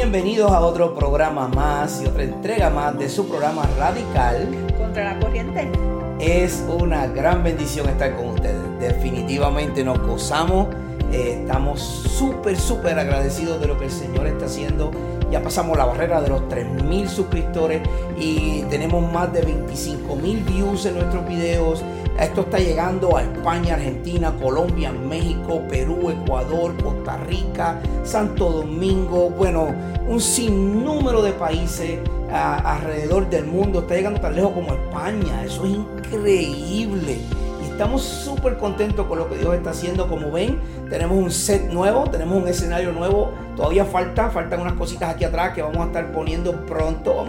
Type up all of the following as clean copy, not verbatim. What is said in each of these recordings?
Bienvenidos a otro programa más y otra entrega más de su programa Radical Contra la Corriente. Es una gran bendición estar con ustedes. Definitivamente nos gozamos. Estamos súper agradecidos de lo que el Señor está haciendo. Ya pasamos la barrera de los 3,000 suscriptores y tenemos más de 25,000 views en nuestros videos. Esto está llegando a España, Argentina, Colombia, México, Perú, Ecuador, Costa Rica, Santo Domingo. Bueno, un sinnúmero de países alrededor del mundo. Está llegando tan lejos como España. Eso es increíble. Y estamos súper contentos con lo que Dios está haciendo. Como ven, tenemos un set nuevo, tenemos un escenario nuevo. Todavía faltan unas cositas aquí atrás que vamos a estar poniendo pronto.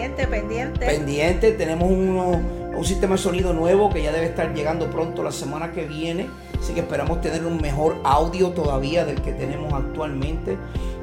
Pendiente. Tenemos un sistema de sonido nuevo que ya debe estar llegando pronto la semana que viene. Así que esperamos tener un mejor audio todavía del que tenemos actualmente.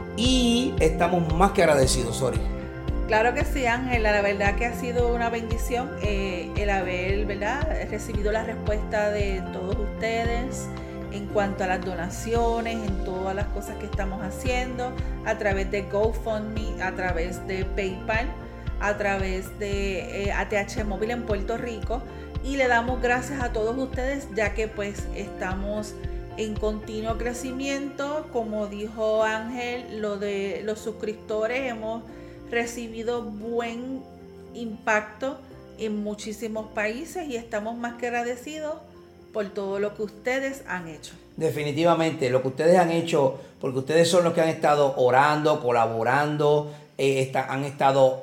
Y estamos más que agradecidos, Sori. Claro que sí, Ángela, la verdad que ha sido una bendición el haber, ¿verdad?, recibido la respuesta de todos ustedes en cuanto a las donaciones, en todas las cosas que estamos haciendo, a través de GoFundMe, a través de PayPal, a través de ATH Móvil en Puerto Rico, y le damos gracias a todos ustedes ya que pues estamos en continuo crecimiento. Como dijo Ángel, lo de los suscriptores, hemos recibido buen impacto en muchísimos países y estamos más que agradecidos por todo lo que ustedes han hecho. Definitivamente, lo que ustedes han hecho, porque ustedes son los que han estado orando, colaborando, han estado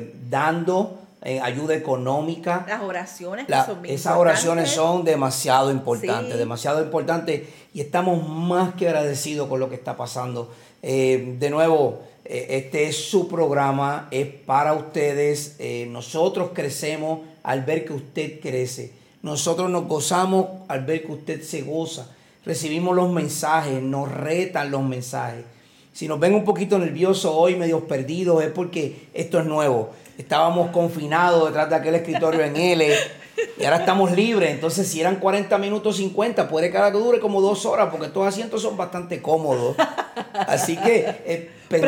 dando ayuda económica. Las oraciones que son muy esas oraciones son demasiado importantes, sí, demasiado importantes, y estamos más que agradecidos con lo que está pasando. De nuevo, este es su programa, es para ustedes. Nosotros crecemos al ver que usted crece. Nosotros nos gozamos al ver que usted se goza. Recibimos los mensajes, nos retan los mensajes. Si nos ven un poquito nerviosos hoy, medios perdidos, es porque esto es nuevo. Estábamos confinados detrás de aquel escritorio en L y ahora estamos libres. Entonces, si eran 40 minutos 50, puede que ahora dure como 2 horas, porque estos asientos son bastante cómodos. Así que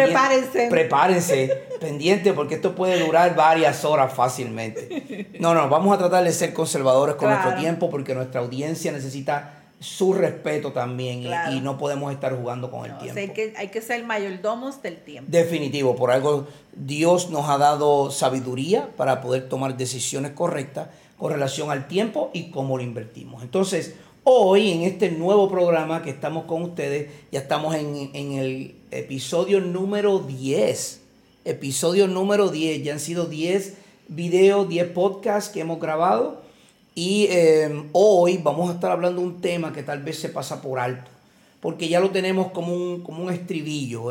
prepárense, pendiente, porque esto puede durar varias horas fácilmente. No, vamos a tratar de ser conservadores con nuestro tiempo, porque nuestra audiencia necesita su respeto también, y no podemos estar jugando con el tiempo. O sea, hay que ser mayordomos del tiempo. Definitivo, por algo Dios nos ha dado sabiduría para poder tomar decisiones correctas con relación al tiempo y cómo lo invertimos. Entonces, hoy en este nuevo programa que estamos con ustedes, ya estamos en el episodio número 10. Episodio número 10, ya han sido 10 videos, 10 podcasts que hemos grabado. Y hoy vamos a estar hablando de un tema que tal vez se pasa por alto, porque ya lo tenemos como un estribillo.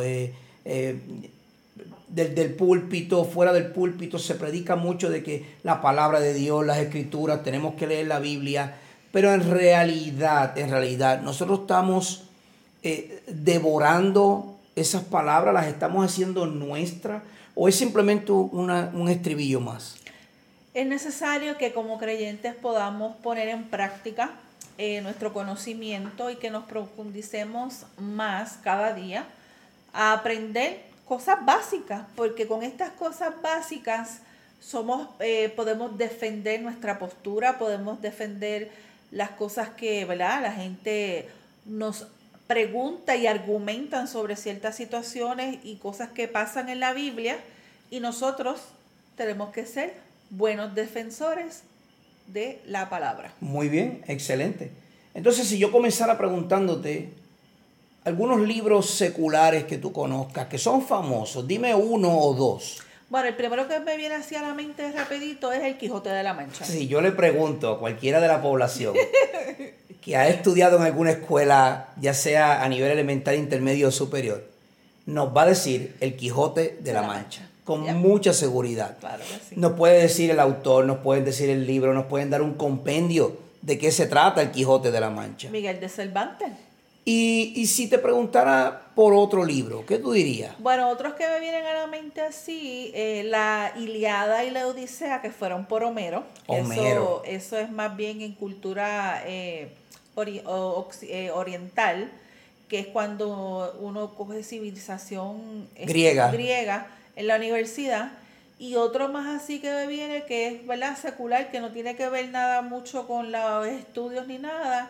Del púlpito, fuera del púlpito, se predica mucho de que la palabra de Dios, las escrituras, tenemos que leer la Biblia, pero en realidad, nosotros estamos devorando esas palabras, las estamos haciendo nuestras, o es simplemente un estribillo más. Es necesario que como creyentes podamos poner en práctica nuestro conocimiento y que nos profundicemos más cada día a aprender cosas básicas, porque con estas cosas básicas podemos defender nuestra postura, podemos defender las cosas que, ¿verdad?, la gente nos pregunta y argumentan sobre ciertas situaciones y cosas que pasan en la Biblia, y nosotros tenemos que ser buenos defensores de la palabra. Muy bien, excelente. Entonces, si yo comenzara preguntándote algunos libros seculares que tú conozcas, que son famosos, dime uno o dos. Bueno, el primero que me viene así a la mente rapidito es El Quijote de la Mancha. Si yo le pregunto a cualquiera de la población que ha estudiado en alguna escuela, ya sea a nivel elemental, intermedio o superior, nos va a decir El Quijote de la Mancha. Con mucha seguridad. Claro que sí. Nos puede decir el autor, nos pueden decir el libro, nos pueden dar un compendio de qué se trata El Quijote de la Mancha. Miguel de Cervantes. Y si te preguntara por otro libro, ¿qué tú dirías? Bueno, otros que me vienen a la mente así, la Ilíada y la Odisea, que fueron por Homero. Eso es más bien en cultura oriental, que es cuando uno coge civilización griega en la universidad, y otro más así que me viene, que es, ¿verdad?, secular, que no tiene que ver nada mucho con los estudios ni nada,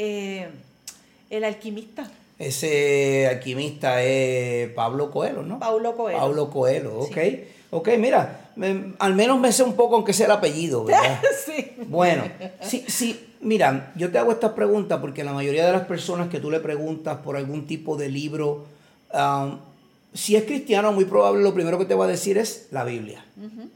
El alquimista. Ese alquimista es Pablo Coelho, ¿no? Paulo Coelho. Paulo Coelho, ok. Sí. Ok, mira, al menos me sé un poco, aunque sea el apellido, ¿verdad? Sí. Bueno, sí, mira, yo te hago esta pregunta porque la mayoría de las personas que tú le preguntas por algún tipo de libro, si es cristiano, muy probable lo primero que te va a decir es la Biblia. Uh-huh.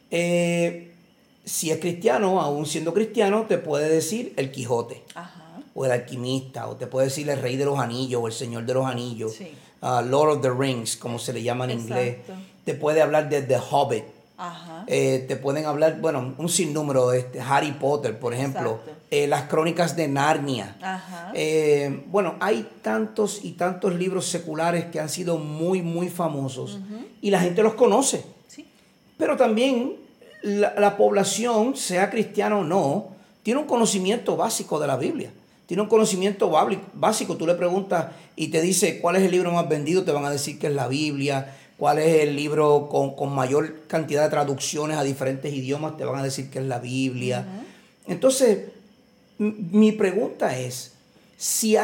Si es cristiano, aún siendo cristiano, te puede decir el Quijote. Ajá. O el alquimista, o te puede decir el Rey de los Anillos, o el Señor de los Anillos, Sí. Lord of the Rings, como se le llama en inglés. Te puede hablar de The Hobbit. Ajá. Te pueden hablar, bueno, un sinnúmero, Harry Potter, por ejemplo, las Crónicas de Narnia. Ajá. Bueno, hay tantos y tantos libros seculares que han sido muy, muy famosos, uh-huh, y la gente los conoce. Sí. Pero también la población, sea cristiana o no, tiene un conocimiento básico de la Biblia. Tiene un conocimiento básico. Tú le preguntas y te dice cuál es el libro más vendido, te van a decir que es la Biblia. Cuál es el libro con mayor cantidad de traducciones a diferentes idiomas, te van a decir que es la Biblia. Uh-huh. Entonces, mi pregunta es, si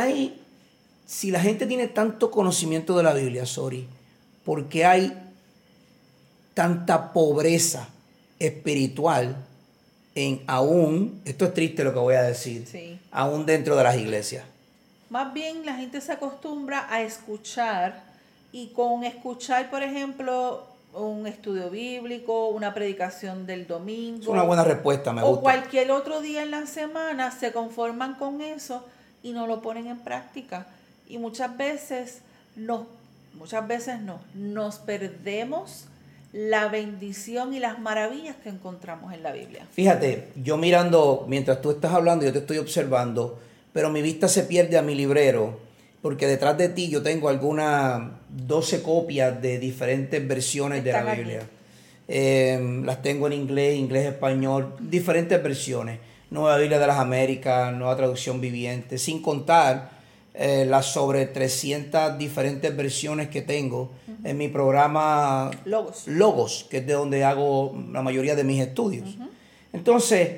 la gente tiene tanto conocimiento de la Biblia, ¿por qué hay tanta pobreza espiritual aún, esto es triste lo que voy a decir, sí, aún dentro de las iglesias? Más bien la gente se acostumbra a escuchar, y con escuchar, por ejemplo, un estudio bíblico, una predicación del domingo. Es una buena respuesta, me gusta. O cualquier otro día en la semana se conforman con eso y no lo ponen en práctica. Y muchas veces nos perdemos la bendición y las maravillas que encontramos en la Biblia. Fíjate, yo mirando, mientras tú estás hablando, yo te estoy observando, pero mi vista se pierde a mi librero, porque detrás de ti yo tengo algunas 12 copias de diferentes versiones de la Biblia. Las tengo en inglés, español, diferentes versiones. Nueva Biblia de las Américas, Nueva Traducción Viviente, sin contar las sobre 300 diferentes versiones que tengo, uh-huh, en mi programa Logos, que es de donde hago la mayoría de mis estudios. Uh-huh. Entonces,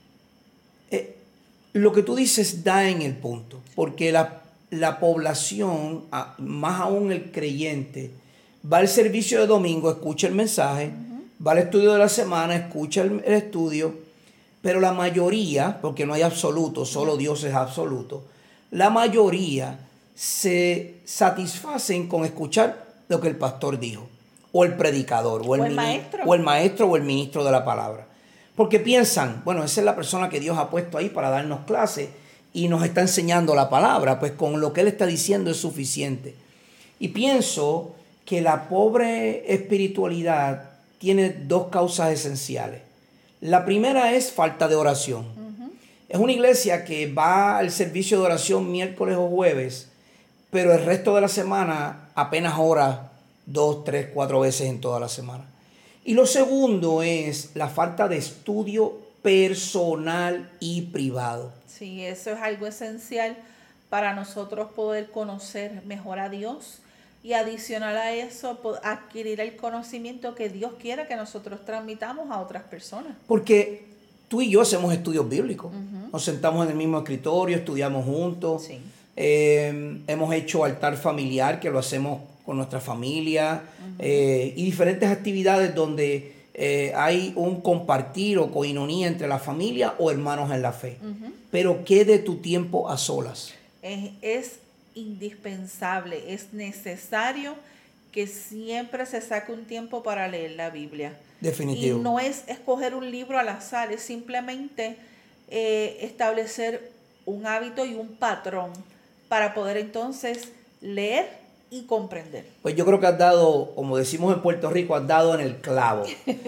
lo que tú dices da en el punto, porque la población, más aún el creyente, va al servicio de domingo, escucha el mensaje, uh-huh, va al estudio de la semana, escucha el estudio, pero la mayoría, porque no hay absoluto, solo Dios es absoluto, la mayoría se satisfacen con escuchar lo que el pastor dijo, o el predicador, o el maestro o el ministro de la palabra. Porque piensan, bueno, esa es la persona que Dios ha puesto ahí para darnos clases y nos está enseñando la palabra, pues con lo que Él está diciendo es suficiente. Y pienso que la pobre espiritualidad tiene dos causas esenciales. La primera es falta de oración. Uh-huh. Es una iglesia que va al servicio de oración miércoles o jueves, pero el resto de la semana apenas ora 2, 3, 4 veces en toda la semana. Y lo segundo es la falta de estudio personal y privado. Sí, eso es algo esencial para nosotros poder conocer mejor a Dios, y adicional a eso, adquirir el conocimiento que Dios quiera que nosotros transmitamos a otras personas. Porque tú y yo hacemos estudios bíblicos. Uh-huh. Nos sentamos en el mismo escritorio, estudiamos juntos. Sí. Hemos hecho altar familiar, que lo hacemos con nuestra familia. Uh-huh. Y diferentes actividades donde hay un compartir o coinonía entre la familia o hermanos en la fe. Uh-huh. Pero ¿qué de tu tiempo a solas? Es indispensable, es necesario que siempre se saque un tiempo para leer la Biblia. Definitivo. Y no es escoger un libro al azar, es simplemente establecer un hábito y un patrón para poder entonces leer y comprender. Pues yo creo que has dado, como decimos en Puerto Rico, has dado en el clavo.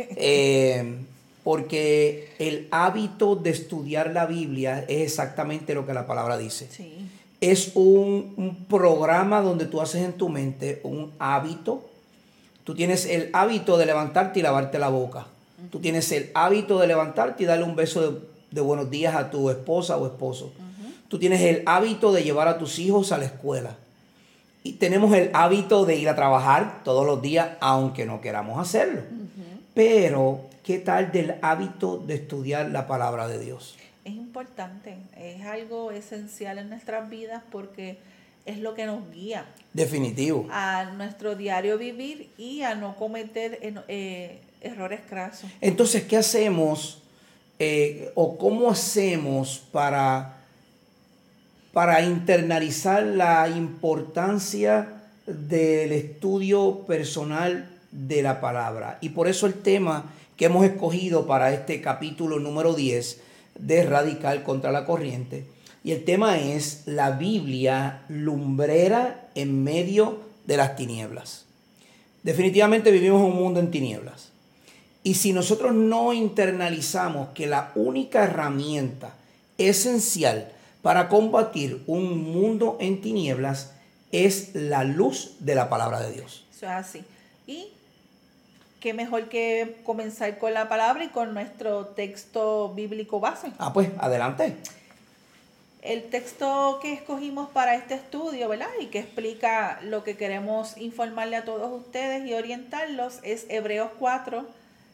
Porque el hábito de estudiar la Biblia es exactamente lo que la palabra dice. Sí. Es un programa donde tú haces en tu mente un hábito. Tú tienes el hábito de levantarte y lavarte la boca. Uh-huh. Tú tienes el hábito de levantarte y darle un beso de buenos días a tu esposa o esposo. Uh-huh. Tú tienes el hábito de llevar a tus hijos a la escuela. y tenemos el hábito de ir a trabajar todos los días, aunque no queramos hacerlo. Pero, ¿qué tal del hábito de estudiar la palabra de Dios? Es importante, es algo esencial en nuestras vidas porque es lo que nos guía. Definitivo. A nuestro diario vivir y a no cometer errores crasos. Entonces, ¿qué hacemos o cómo hacemos para internalizar la importancia del estudio personal de la palabra? Y por eso el tema que hemos escogido para este capítulo número 10 de Radical contra la Corriente, y el tema es la Biblia lumbrera en medio de las tinieblas. Definitivamente vivimos en un mundo en tinieblas. Y si nosotros no internalizamos que la única herramienta esencial para combatir un mundo en tinieblas es la luz de la palabra de Dios. Eso es así. Y qué mejor que comenzar con la palabra y con nuestro texto bíblico base. Pues adelante. El texto que escogimos para este estudio, ¿verdad? Y que explica lo que queremos informarle a todos ustedes y orientarlos es Hebreos 4,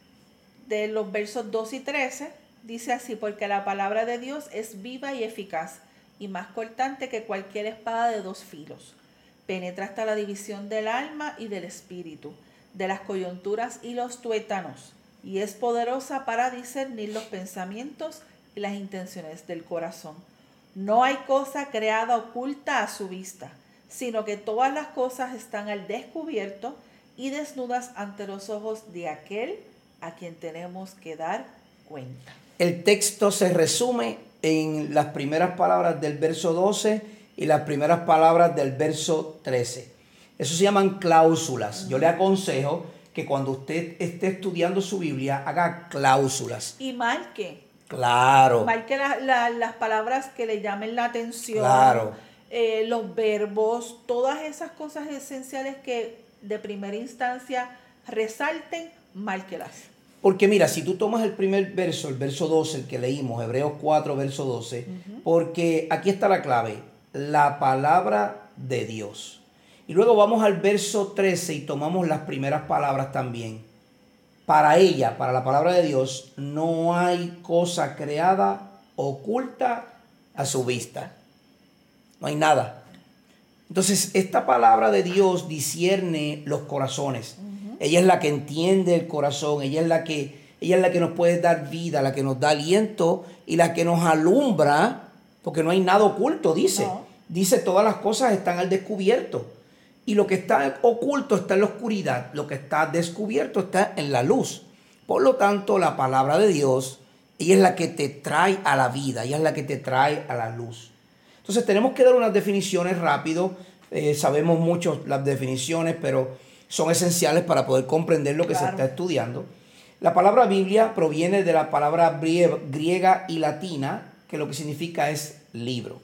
de los versos 2 y 13. Dice así: porque la palabra de Dios es viva y eficaz, y más cortante que cualquier espada de 2 filos. Penetra hasta la división del alma y del espíritu, de las coyunturas y los tuétanos, y es poderosa para discernir los pensamientos y las intenciones del corazón. No hay cosa creada oculta a su vista, sino que todas las cosas están al descubierto y desnudas ante los ojos de aquel a quien tenemos que dar cuenta. El texto se resume en las primeras palabras del verso 12 y las primeras palabras del verso 13. Eso se llaman cláusulas. Yo le aconsejo que cuando usted esté estudiando su Biblia, haga cláusulas. Y marque. Claro. Marque las palabras que le llamen la atención. Claro. Los verbos, todas esas cosas esenciales que de primera instancia resalten, márquelas. Porque mira, si tú tomas el primer verso, el verso 12, el que leímos, Hebreos 4, verso 12, porque aquí está la clave, la palabra de Dios. Y luego vamos al verso 13 y tomamos las primeras palabras también. Para ella, para la palabra de Dios, no hay cosa creada oculta a su vista. No hay nada. Entonces, esta palabra de Dios discierne los corazones. Ella es la que entiende el corazón, ella es la que nos puede dar vida, la que nos da aliento y la que nos alumbra, porque no hay nada oculto, dice. No. Dice, todas las cosas están al descubierto. Y lo que está oculto está en la oscuridad, lo que está descubierto está en la luz. Por lo tanto, la palabra de Dios, ella es la que te trae a la vida, ella es la que te trae a la luz. Entonces tenemos que dar unas definiciones rápido. Sabemos mucho las definiciones, pero son esenciales para poder comprender lo que se está estudiando. La palabra Biblia proviene de la palabra griega y latina, que lo que significa es libro.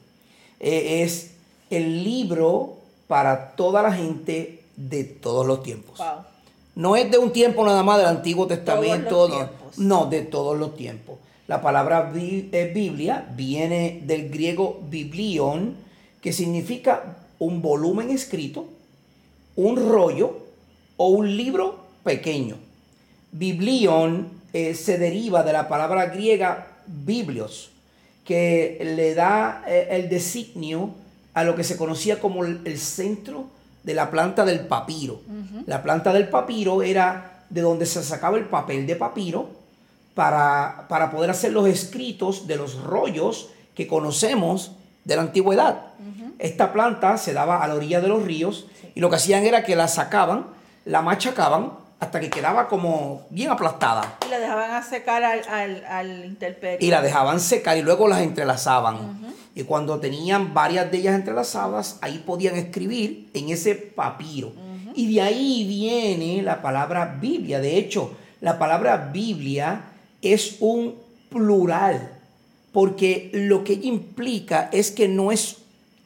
Es el libro para toda la gente de todos los tiempos. Wow. No es de un tiempo nada más del Antiguo Testamento, no, de todos los tiempos. La palabra Biblia viene del griego biblion, que significa un volumen escrito, un rollo o un libro pequeño. Biblion se deriva de la palabra griega biblios, que le da el designio a lo que se conocía como el centro de la planta del papiro. La planta del papiro era de donde se sacaba el papel de papiro para poder hacer los escritos de los rollos que conocemos de la antigüedad. Esta planta se daba a la orilla de los ríos y lo que hacían era que la sacaban, la machacaban hasta que quedaba como bien aplastada. Y la dejaban a secar al intemperie. Y la dejaban secar y luego las entrelazaban. Y cuando tenían varias de ellas entrelazadas, ahí podían escribir en ese papiro. Y de ahí viene la palabra Biblia. De hecho, la palabra Biblia es un plural, porque lo que ella implica es que no es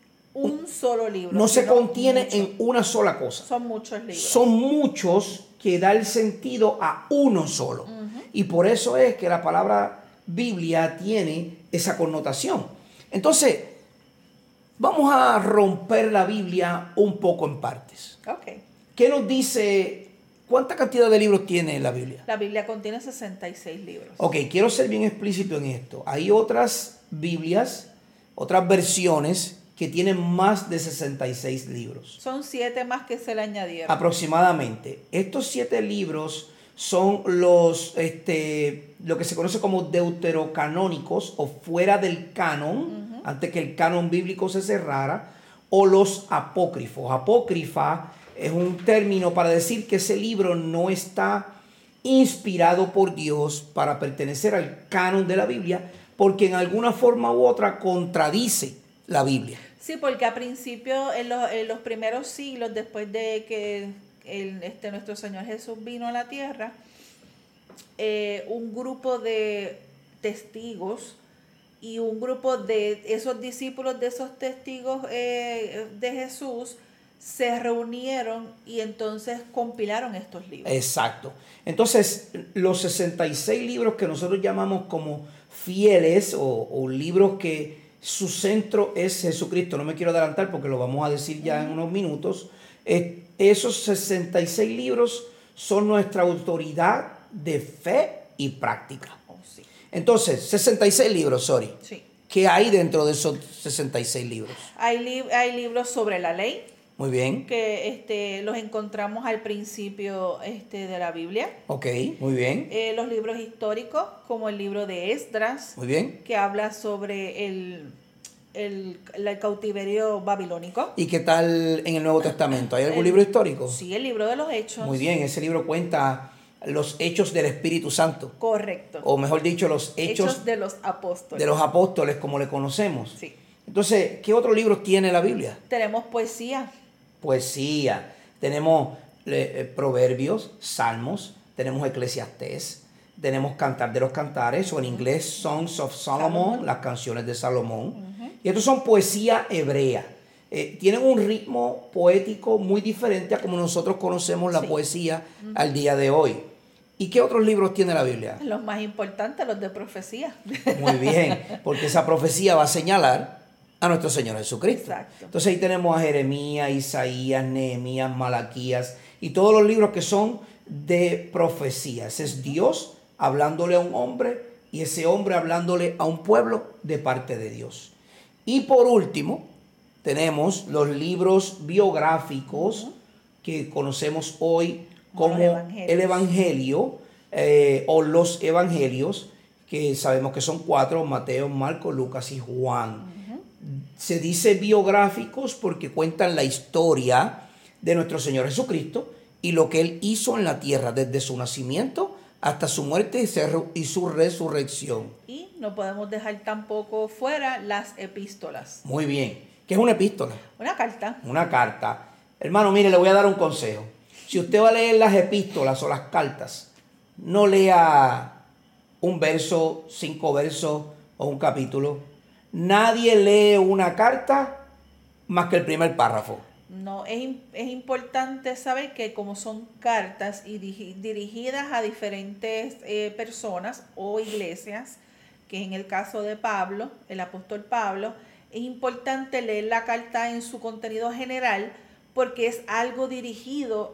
un solo libro. No se contiene en una sola cosa. Son muchos libros. Son muchos que da el sentido a uno solo. Y por eso es que la palabra Biblia tiene esa connotación. Entonces, Vamos a romper la Biblia un poco en partes. Ok. ¿Qué nos dice? ¿Cuánta cantidad de libros tiene la Biblia? La Biblia contiene 66 libros. Ok, quiero ser bien explícito en esto. Hay otras Biblias, otras versiones que tienen más de 66 libros. Son 7 más que se le añadieron. Aproximadamente. Estos 7 libros son lo que se conoce como deuterocanónicos o fuera del canon, antes que el canon bíblico se cerrara, o los apócrifos. Apócrifa es un término para decir que ese libro no está inspirado por Dios para pertenecer al canon de la Biblia, porque en alguna forma u otra contradice la Biblia. Sí, porque a principio, en los primeros siglos, después de que nuestro Señor Jesús vino a la tierra, un grupo de testigos y un grupo de esos discípulos de esos testigos de Jesús se reunieron y entonces compilaron estos libros. Exacto. Entonces, los 66 libros que nosotros llamamos como fieles o libros que su centro es Jesucristo, no me quiero adelantar porque lo vamos a decir ya en unos minutos, esos 66 libros son nuestra autoridad de fe y práctica. Oh, sí. Entonces, 66 libros, Sí. ¿Qué hay dentro de esos 66 libros? Hay libros sobre la ley, Muy bien. que los encontramos al principio de la Biblia. Ok, muy bien. Los libros históricos, como el libro de Esdras, Muy bien. que habla sobre el cautiverio babilónico. ¿Y qué tal en el Nuevo Testamento? ¿Hay algún libro histórico? Sí, el libro de los Hechos. Muy bien, ese libro cuenta los hechos del Espíritu Santo. Correcto. O mejor dicho, los hechos de los apóstoles. de los apóstoles, como le conocemos. Sí. Entonces, ¿qué otros libros tiene la Biblia? Tenemos poesía. Poesía. Tenemos Proverbios, Salmos, tenemos Eclesiastés, tenemos Cantar de los Cantares, o en inglés Songs of Solomon, las canciones de Salomón. Y estos son poesía hebrea. Tienen un ritmo poético muy diferente a como nosotros conocemos la poesía al día de hoy. ¿Y qué otros libros tiene la Biblia? Los más importantes, los de profecía. Muy bien, porque esa profecía va a señalar a nuestro Señor Jesucristo. Exacto. Entonces ahí tenemos a Jeremías, Isaías, Nehemías, Malaquías y todos los libros que son de profecía. Ese es Dios hablándole a un hombre y ese hombre hablándole a un pueblo de parte de Dios. Y por último, tenemos los libros biográficos que conocemos hoy como el Evangelio o los Evangelios, que sabemos que son 4, Mateo, Marcos, Lucas y Juan. Se dice biográficos porque cuentan la historia de nuestro Señor Jesucristo y lo que Él hizo en la tierra desde su nacimiento hasta su muerte y su resurrección. Y no podemos dejar tampoco fuera las epístolas. Muy bien. ¿Qué es una epístola? Una carta. Una carta. Hermano, mire, le voy a dar un consejo. Si usted va a leer las epístolas o las cartas, no lea un verso, 5 versos o un capítulo. Nadie lee una carta más que el primer párrafo. No, es importante saber que como son cartas y dirigidas a diferentes personas o iglesias, que en el caso de Pablo, el apóstol Pablo, es importante leer la carta en su contenido general porque es algo dirigido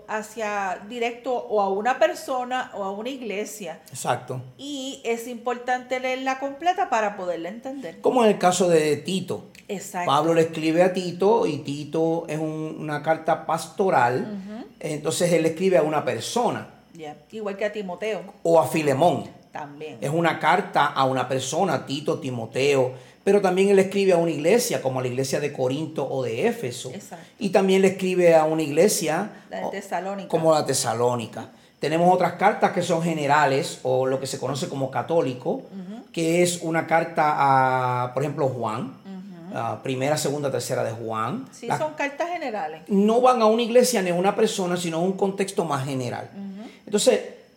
directo o a una persona o a una iglesia. Exacto. Y es importante leerla completa para poderla entender. Como en el caso de Tito. Exacto. Pablo le escribe a Tito y Tito es una carta pastoral. Entonces él escribe a una persona. Yeah. Igual que a Timoteo. O a Filemón. También. Es una carta a una persona, Tito, Timoteo. Pero también él escribe a una iglesia, como a la iglesia de Corinto o de Éfeso. Exacto. Y también le escribe a una iglesia La de Tesalónica. como la Tesalónica. Tenemos otras cartas que son generales o lo que se conoce como católico, que es una carta a, por ejemplo, Juan. Primera, segunda, tercera de Juan. Sí, son cartas generales. No van a una iglesia ni a una persona, sino a un contexto más general. Entonces,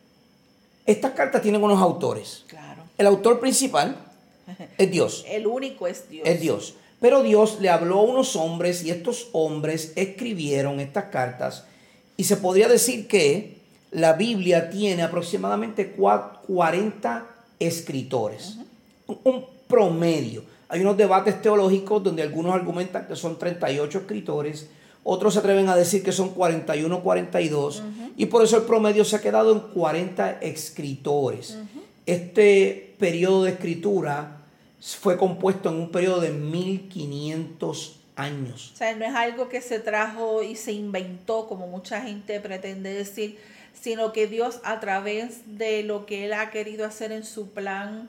estas cartas tienen unos autores. Claro. El autor principal es Dios. El único es Dios. Es Dios. Pero Dios le habló a unos hombres y estos hombres escribieron estas cartas. Y se podría decir que la Biblia tiene aproximadamente 40 escritores. Un promedio. Hay unos debates teológicos donde algunos argumentan que son 38 escritores, otros se atreven a decir que son 41, 42, y por eso el promedio se ha quedado en 40 escritores. Este periodo de escritura fue compuesto en un periodo de 1500 años. O sea, no es algo que se trajo y se inventó, como mucha gente pretende decir, sino que Dios, a través de lo que Él ha querido hacer en su plan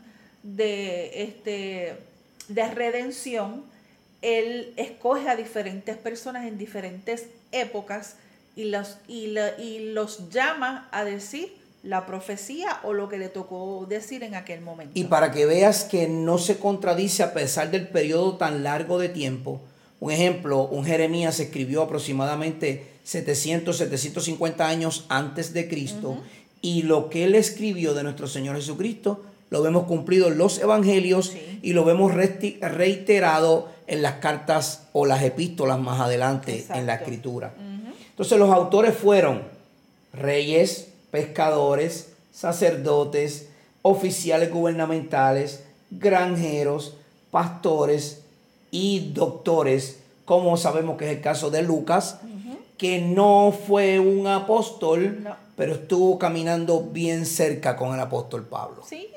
de redención, Él escoge a diferentes personas en diferentes épocas y los llama a decir la profecía o lo que le tocó decir en aquel momento. Y para que veas que no se contradice a pesar del periodo tan largo de tiempo, un ejemplo, un Jeremías se escribió aproximadamente 750 años antes de Cristo, y lo que él escribió de nuestro Señor Jesucristo lo vemos cumplido en los evangelios, y lo vemos reiterado en las cartas o las epístolas más adelante. Exacto. En la escritura. Entonces los autores fueron reyes, pescadores, sacerdotes, oficiales gubernamentales, granjeros, pastores y doctores, como sabemos que es el caso de Lucas, que no fue un apóstol, pero estuvo caminando bien cerca con el apóstol Pablo. Sí,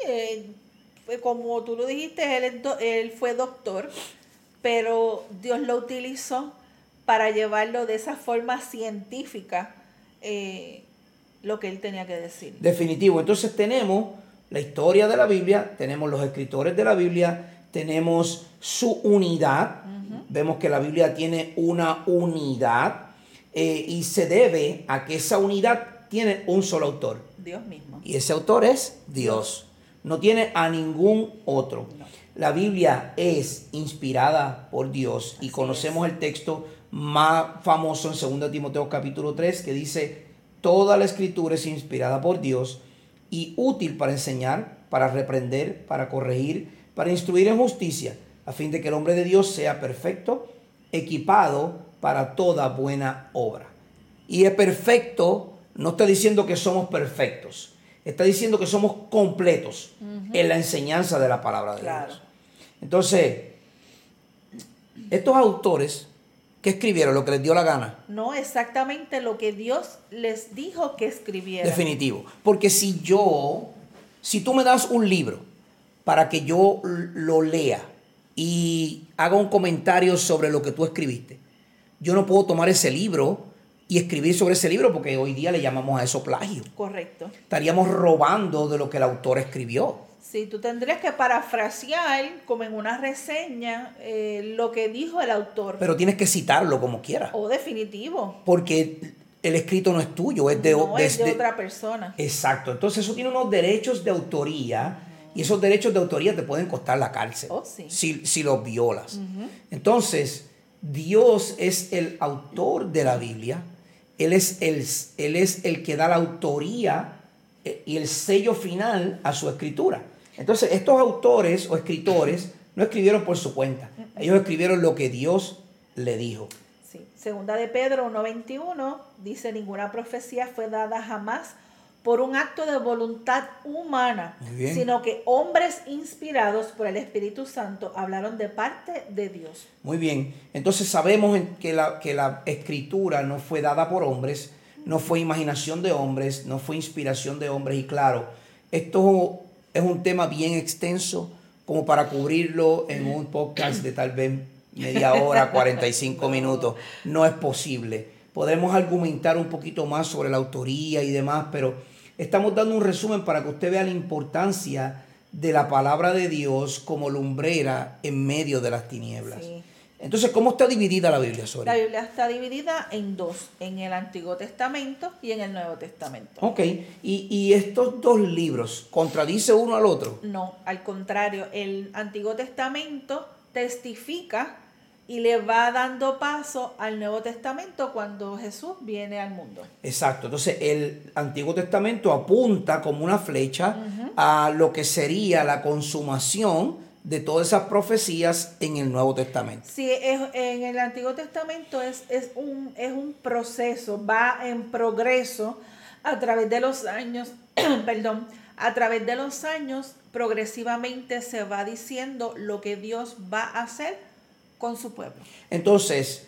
como tú lo dijiste, él fue doctor, pero Dios lo utilizó para llevarlo de esa forma científica, lo que él tenía que decir. Definitivo. Entonces tenemos la historia de la Biblia, tenemos los escritores de la Biblia, tenemos su unidad. Vemos que la Biblia tiene una unidad, y se debe a que esa unidad tiene un solo autor. Dios mismo. Y ese autor es Dios. No tiene a ningún otro. No. La Biblia es inspirada por Dios. Así y conocemos el texto más famoso en 2 Timoteo capítulo 3, que dice: toda la escritura es inspirada por Dios y útil para enseñar, para reprender, para corregir, para instruir en justicia, a fin de que el hombre de Dios sea perfecto, equipado para toda buena obra. Y es perfecto, no está diciendo que somos perfectos, está diciendo que somos completos en la enseñanza de la palabra de Dios. Entonces, estos autores que escribieron lo que les dio la gana. No, exactamente lo que Dios les dijo que escribieran. Definitivo. Porque si tú me das un libro para que yo lo lea y haga un comentario sobre lo que tú escribiste, yo no puedo tomar ese libro y escribir sobre ese libro, porque hoy día le llamamos a eso plagio. Correcto. Estaríamos robando de lo que el autor escribió. Sí, tú tendrías que parafrasear, como en una reseña, lo que dijo el autor. Pero tienes que citarlo como quieras. Definitivo. Porque el escrito no es tuyo, es de otra persona. Exacto. Entonces eso tiene unos derechos de autoría, y esos derechos de autoría te pueden costar la cárcel. Sí. si los violas. Entonces, Dios es el autor de la Biblia. Él es el que da la autoría y el sello final a su escritura. Entonces, estos autores o escritores no escribieron por su cuenta. Ellos escribieron lo que Dios le dijo. Sí. Segunda de Pedro 1:21 dice: ninguna profecía fue dada jamás por un acto de voluntad humana, sino que hombres inspirados por el Espíritu Santo hablaron de parte de Dios. Muy bien. Entonces sabemos que la escritura no fue dada por hombres, no fue imaginación de hombres, no fue inspiración de hombres. Y claro, esto es un tema bien extenso como para cubrirlo en un podcast de tal vez media hora, 45 minutos. No es posible. Podemos argumentar un poquito más sobre la autoría y demás, pero estamos dando un resumen para que usted vea la importancia de la palabra de Dios como lumbrera en medio de las tinieblas. Sí. Entonces, ¿cómo está dividida la Biblia, Sori? La Biblia está dividida en dos, en el Antiguo Testamento y en el Nuevo Testamento. Ok, ¿y estos dos libros contradicen uno al otro? No, al contrario, el Antiguo Testamento testifica y le va dando paso al Nuevo Testamento cuando Jesús viene al mundo. Exacto. Entonces, el Antiguo Testamento apunta como una flecha a lo que sería la consumación de todas esas profecías en el Nuevo Testamento. Sí, en el Antiguo Testamento es un proceso, va en progreso a través de los años perdón, a través de los años, progresivamente se va diciendo lo que Dios va a hacer con su pueblo. Entonces,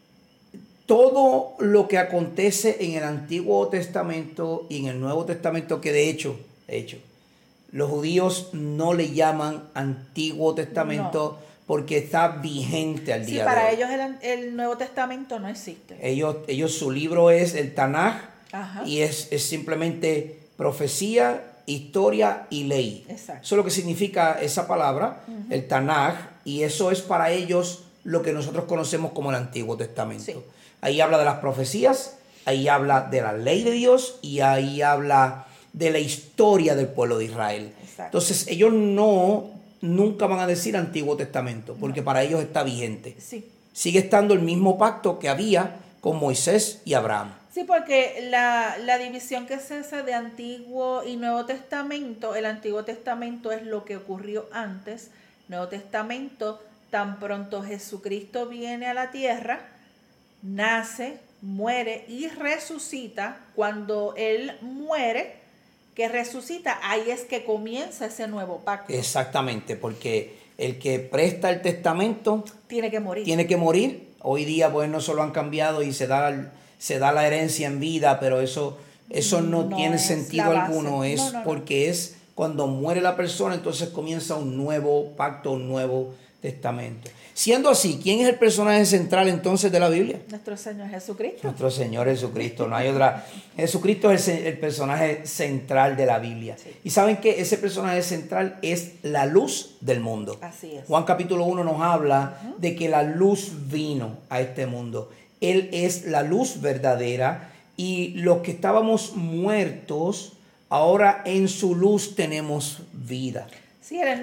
todo lo que acontece en el Antiguo Testamento y en el Nuevo Testamento, que de hecho, los judíos no le llaman Antiguo Testamento porque está vigente al día de hoy. Sí, para ellos el Nuevo Testamento no existe. Ellos su libro es el Tanaj. Ajá. Y es simplemente profecía, historia y ley. Exacto. Eso es lo que significa esa palabra, el Tanaj, y eso es para ellos lo que nosotros conocemos como el Antiguo Testamento. Sí. Ahí habla de las profecías, ahí habla de la ley de Dios y ahí habla de la historia del pueblo de Israel. Exacto. Entonces ellos nunca van a decir Antiguo Testamento porque para ellos está vigente. Sí. Sigue estando el mismo pacto que había con Moisés y Abraham. Sí, porque la división que se hace de Antiguo y Nuevo Testamento, el Antiguo Testamento es lo que ocurrió antes, Nuevo Testamento, tan pronto Jesucristo viene a la tierra, nace, muere y resucita. Cuando Él muere, que resucita, ahí es que comienza ese nuevo pacto. Exactamente, porque el que presta el testamento tiene que morir. Tiene que morir. Hoy día, pues, no solo han cambiado y se da la herencia en vida, pero eso no tiene sentido alguno. Porque es cuando muere la persona, entonces comienza un nuevo pacto, un nuevo testamento. Siendo así, ¿quién es el personaje central entonces de la Biblia? Nuestro Señor Jesucristo. Nuestro Señor Jesucristo, no hay otra. Jesucristo es el personaje central de la Biblia. Sí. Y saben que ese personaje central es la luz del mundo. Así es. Juan capítulo 1 nos habla de que la luz vino a este mundo. Él es la luz verdadera y los que estábamos muertos, ahora en su luz tenemos vida. Sí, Él es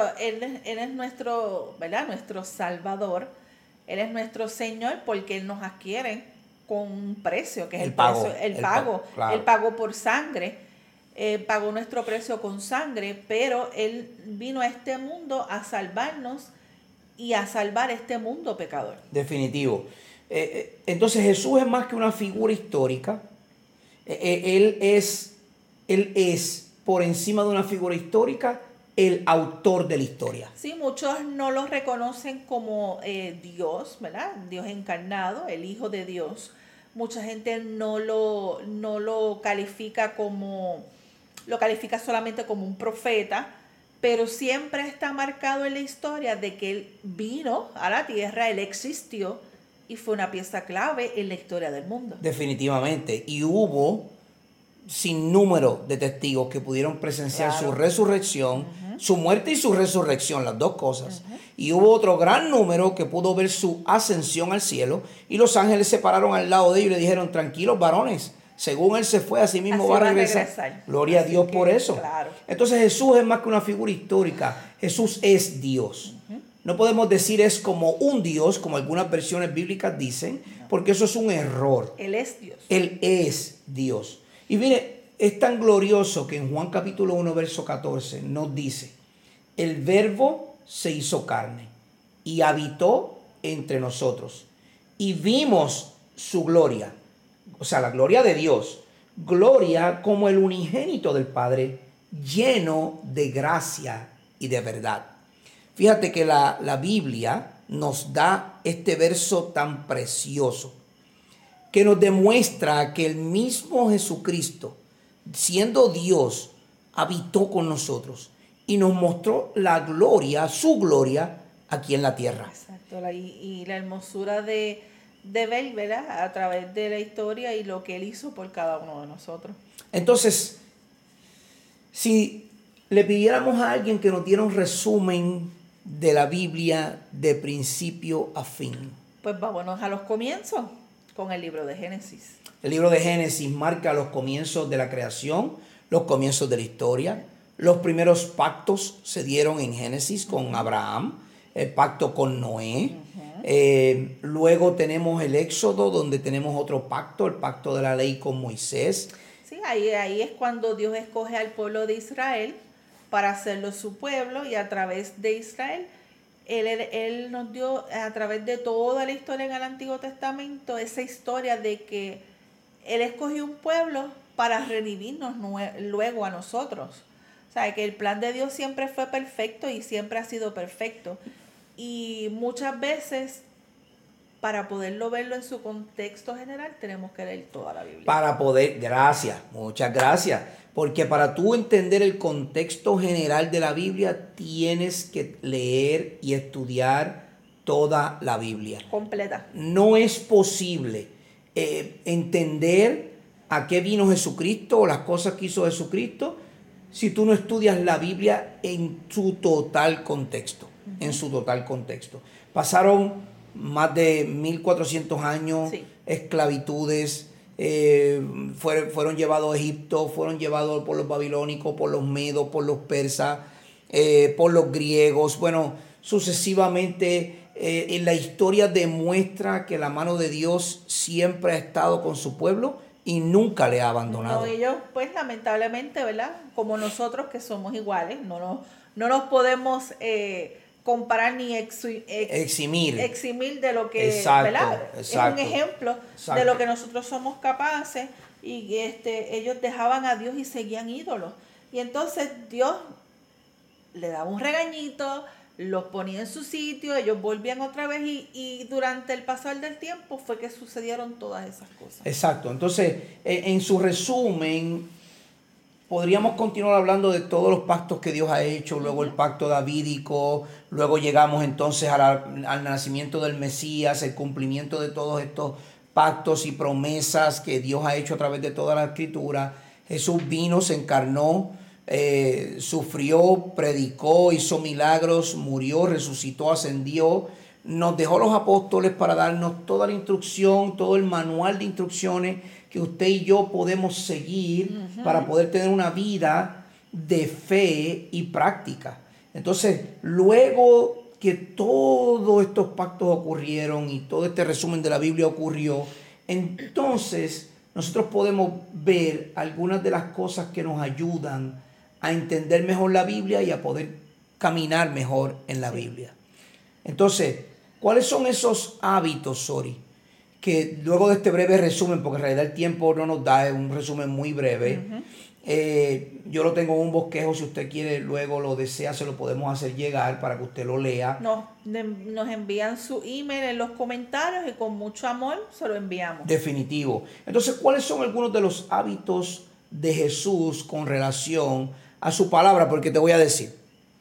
nuestro, ¿verdad? Nuestro Salvador. Él es nuestro Señor porque Él nos adquiere con un precio, que es el pago. Claro. Él pagó por sangre, pagó nuestro precio con sangre, pero Él vino a este mundo a salvarnos y a salvar este mundo pecador. Definitivo. Entonces Jesús es más que una figura histórica. Él es por encima de una figura histórica, el autor de la historia. Sí, muchos no lo reconocen como Dios, ¿verdad? Dios encarnado, el Hijo de Dios. Mucha gente no lo califica solamente como un profeta, pero siempre está marcado en la historia de que Él vino a la tierra, Él existió y fue una pieza clave en la historia del mundo. Definitivamente. Y hubo sin número de testigos que pudieron presenciar su resurrección, su muerte y su resurrección, las dos cosas. Y hubo otro gran número que pudo ver su ascensión al cielo y los ángeles se pararon al lado de ellos y le dijeron: tranquilos varones, según Él se fue, así mismo va a regresar. Gloria a Dios por eso. Claro. Entonces Jesús es más que una figura histórica, Jesús es Dios. No podemos decir es como un Dios, como algunas versiones bíblicas dicen, porque eso es un error. Él es Dios. Él es Dios. Y mire, es tan glorioso que en Juan capítulo 1, verso 14 nos dice: el verbo se hizo carne y habitó entre nosotros y vimos su gloria, o sea, la gloria de Dios, gloria como el unigénito del Padre, lleno de gracia y de verdad. Fíjate que la Biblia nos da este verso tan precioso que nos demuestra que el mismo Jesucristo, siendo Dios, habitó con nosotros y nos mostró la gloria, su gloria, aquí en la tierra. Exacto, y la hermosura de ver, ¿verdad?, a través de la historia y lo que Él hizo por cada uno de nosotros. Entonces, si le pidiéramos a alguien que nos diera un resumen de la Biblia de principio a fin, pues vámonos a los comienzos con el libro de Génesis. El libro de Génesis marca los comienzos de la creación, los comienzos de la historia. Los primeros pactos se dieron en Génesis con Abraham, el pacto con Noé. Luego tenemos el Éxodo, donde tenemos otro pacto, el pacto de la ley con Moisés. Sí, ahí es cuando Dios escoge al pueblo de Israel para hacerlo su pueblo, y a través de Israel Él nos dio, a través de toda la historia en el Antiguo Testamento, esa historia de que Él escogió un pueblo para redimirnos luego a nosotros. O sea, que el plan de Dios siempre fue perfecto y siempre ha sido perfecto. Y muchas veces, para poderlo verlo en su contexto general, tenemos que leer toda la Biblia. Para poder, gracias, muchas gracias. Porque para tú entender el contexto general de la Biblia, tienes que leer y estudiar toda la Biblia. Completa. No es posible entender a qué vino Jesucristo o las cosas que hizo Jesucristo si tú no estudias la Biblia en su total contexto. En su total contexto. Pasaron más de 1400 años, sí, esclavitudes, fueron llevados a Egipto, fueron llevados por los babilónicos, por los medos, por los persas, por los griegos. Bueno, sucesivamente en la historia demuestra que la mano de Dios siempre ha estado con su pueblo y nunca le ha abandonado. No, ellos pues lamentablemente, ¿verdad? Como nosotros que somos iguales, no nos podemos comparar ni eximir de lo que, exacto, ¿verdad? Exacto, es un ejemplo, exacto, de lo que nosotros somos capaces, y ellos dejaban a Dios y seguían ídolos. Y entonces Dios le daba un regañito, los ponía en su sitio, ellos volvían otra vez y durante el pasar del tiempo fue que sucedieron todas esas cosas. Exacto. Entonces, en su resumen, podríamos continuar hablando de todos los pactos que Dios ha hecho, luego el pacto davídico, luego llegamos entonces al nacimiento del Mesías, el cumplimiento de todos estos pactos y promesas que Dios ha hecho a través de toda la Escritura. Jesús vino, se encarnó, sufrió, predicó, hizo milagros, murió, resucitó, ascendió, nos dejó los apóstoles para darnos toda la instrucción, todo el manual de instrucciones que usted y yo podemos seguir para poder tener una vida de fe y práctica. Entonces, luego que todos estos pactos ocurrieron y todo este resumen de la Biblia ocurrió, entonces nosotros podemos ver algunas de las cosas que nos ayudan a entender mejor la Biblia y a poder caminar mejor en la Biblia. Entonces, ¿cuáles son esos hábitos, Sori? Que luego de este breve resumen, porque en realidad el tiempo no nos da, es un resumen muy breve. Yo lo tengo en un bosquejo, si usted quiere, luego lo desea, se lo podemos hacer llegar para que usted lo lea. Nos envían su email en los comentarios y con mucho amor se lo enviamos. Definitivo. Entonces, ¿cuáles son algunos de los hábitos de Jesús con relación a su palabra? Porque te voy a decir,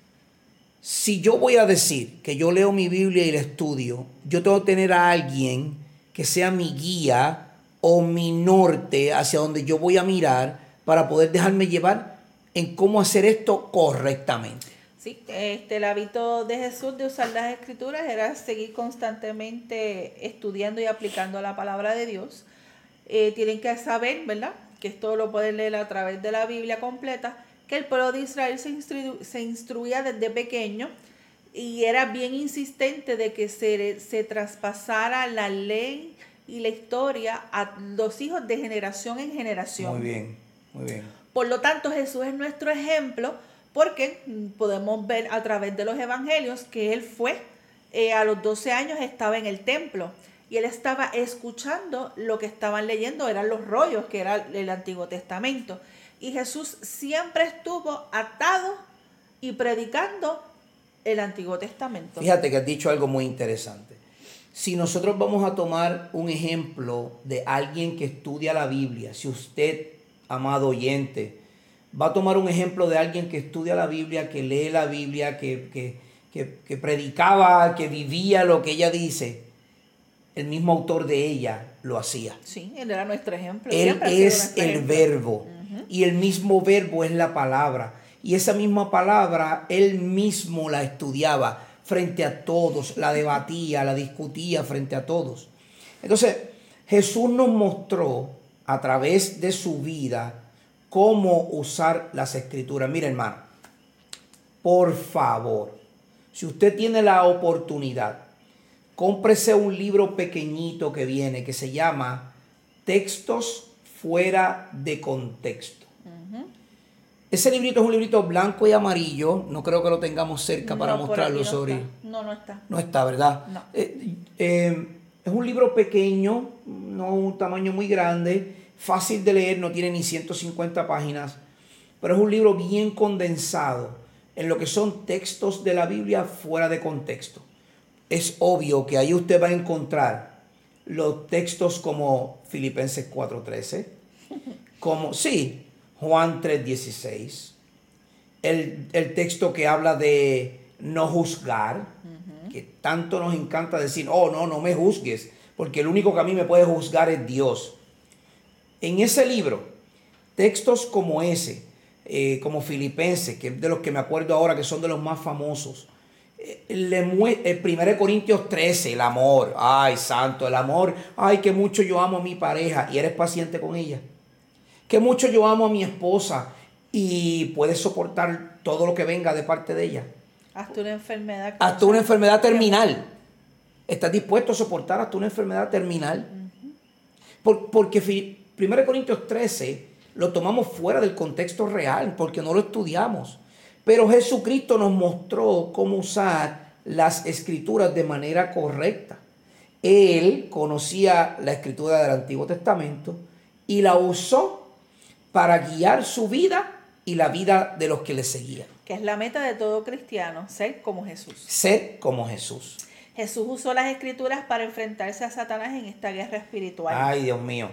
si yo voy a decir que yo leo mi Biblia y la estudio, yo tengo que tener a alguien que sea mi guía o mi norte hacia donde yo voy a mirar para poder dejarme llevar en cómo hacer esto correctamente. Sí, el hábito de Jesús de usar las Escrituras era seguir constantemente estudiando y aplicando la palabra de Dios. Tienen que saber, ¿verdad?, que esto lo pueden leer a través de la Biblia completa, que el pueblo de Israel se instruía desde pequeño y era bien insistente de que se traspasara la ley y la historia a los hijos de generación en generación. Muy bien, muy bien. Por lo tanto, Jesús es nuestro ejemplo porque podemos ver a través de los evangelios que él fue, a los 12 años estaba en el templo y él estaba escuchando lo que estaban leyendo, eran los rollos que era el Antiguo Testamento. Y Jesús siempre estuvo atado y predicando el Antiguo Testamento. Fíjate que has dicho algo muy interesante. Si nosotros vamos a tomar un ejemplo de alguien que estudia la Biblia, si usted, amado oyente, va a tomar un ejemplo de alguien que estudia la Biblia, que lee la Biblia, que predicaba, que vivía lo que ella dice, el mismo autor de ella lo hacía. Sí, él era nuestro ejemplo. Él es el verbo. Y el mismo verbo es la palabra. Y esa misma palabra, él mismo la estudiaba frente a todos, la debatía, la discutía frente a todos. Entonces, Jesús nos mostró a través de su vida cómo usar las Escrituras. Mira, hermano, por favor, si usted tiene la oportunidad, cómprese un libro pequeñito que viene, que se llama Textos fuera de contexto. Ese librito es un librito blanco y amarillo. No creo que lo tengamos cerca para mostrarlo, Sori. No está. No está, ¿verdad? No. Es un libro pequeño, no un tamaño muy grande. fácil de leer, no tiene ni 150 páginas, pero es un libro bien condensado en lo que son textos de la Biblia fuera de contexto. Es obvio que ahí usted va a encontrar los textos como Filipenses 4:13, como, sí, Juan 3:16, el texto que habla de no juzgar, que tanto nos encanta decir, oh, no me juzgues, porque el único que a mí me puede juzgar es Dios. En ese libro, textos como ese, como Filipenses, que es de los que me acuerdo ahora que son de los más famosos, el 1 Corintios 13, el amor, ay santo, el amor, ay que mucho yo amo a mi pareja y eres paciente con ella, que mucho yo amo a mi esposa y puedes soportar todo lo que venga de parte de ella. Hasta una enfermedad. Hasta una enfermedad terminal. ¿Estás dispuesto a soportar hasta una enfermedad terminal? Porque 1 Corintios 13 lo tomamos fuera del contexto real, porque no lo estudiamos. Pero Jesucristo nos mostró cómo usar las escrituras de manera correcta. Él conocía la escritura del Antiguo Testamento y la usó para guiar su vida y la vida de los que le seguían. Que es la meta de todo cristiano, ser como Jesús. Ser como Jesús. Jesús usó las escrituras para enfrentarse a Satanás en esta guerra espiritual. Ay, Dios mío.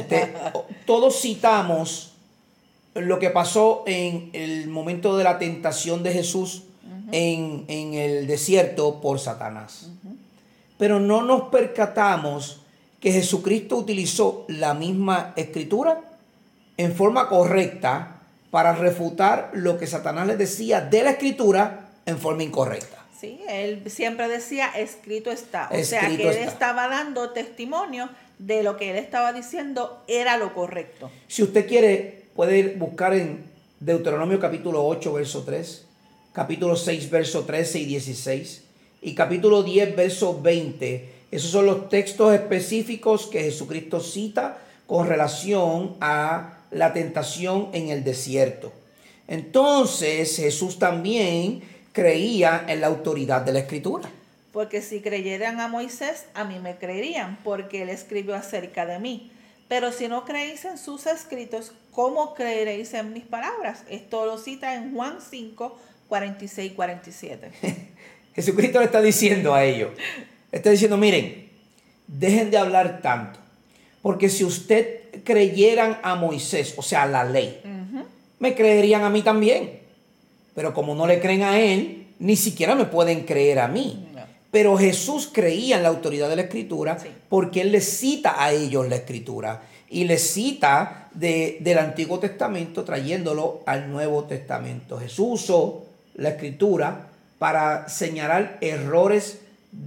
Todos citamos lo que pasó en el momento de la tentación de Jesús en el desierto por Satanás. Pero no nos percatamos que Jesucristo utilizó la misma escritura en forma correcta para refutar lo que Satanás le decía de la escritura en forma incorrecta. Sí, él siempre decía, escrito está. O Escrito sea, que él está. estaba dando testimonio de lo que él estaba diciendo era lo correcto. Si usted quiere, puede ir buscar en Deuteronomio capítulo 8, verso 3, capítulo 6, verso 13 y 16, y capítulo 10, verso 20. Esos son los textos específicos que Jesucristo cita con relación a la tentación en el desierto. Entonces, Jesús también creía en la autoridad de la Escritura. Porque si creyeran a Moisés, a mí me creerían, porque él escribió acerca de mí. Pero si no creéis en sus escritos, ¿cómo creeréis en mis palabras? Esto lo cita en Juan 5, 46 y 47. Jesucristo le está diciendo a ellos, está diciendo, miren, dejen de hablar tanto, porque si usted creyeran a Moisés, o sea, a la ley, me creerían a mí también. Pero como no le creen a él, ni siquiera me pueden creer a mí. No. Pero Jesús creía en la autoridad de la Escritura, sí, porque él les cita a ellos la Escritura y les cita del Antiguo Testamento trayéndolo al Nuevo Testamento. Jesús usó la Escritura para señalar errores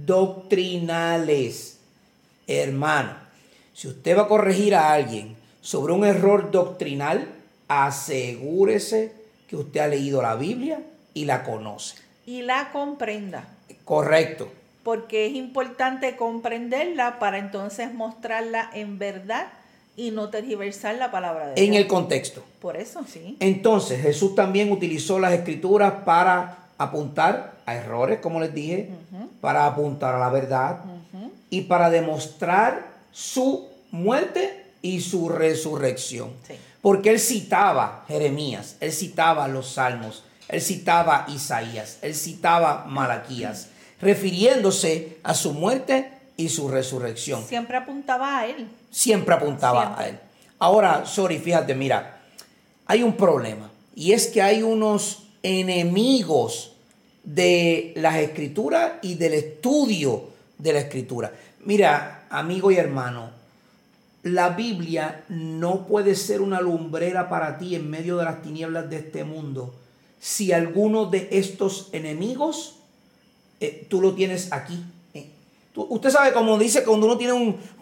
doctrinales. Hermano, si usted va a corregir a alguien sobre un error doctrinal, asegúrese que usted ha leído la Biblia y la conoce. Y la comprenda. Correcto. Porque es importante comprenderla para entonces mostrarla en verdad y no tergiversar la palabra de Dios. En el contexto. Por eso, sí. Entonces, Jesús también utilizó las Escrituras para apuntar a errores, como les dije, para apuntar a la verdad y para demostrar su muerte y su resurrección. Sí. Porque él citaba Jeremías, él citaba los Salmos, él citaba Isaías, él citaba Malaquías, refiriéndose a su muerte y su resurrección. Siempre apuntaba a él. Siempre apuntaba a él. Ahora, fíjate, mira, hay un problema. Y es que hay unos enemigos de las Escrituras y del estudio de la Escritura. Mira, amigo y hermano, la Biblia no puede ser una lumbrera para ti en medio de las tinieblas de este mundo si alguno de estos enemigos tú lo tienes aquí. Usted sabe cómo dice cuando uno tiene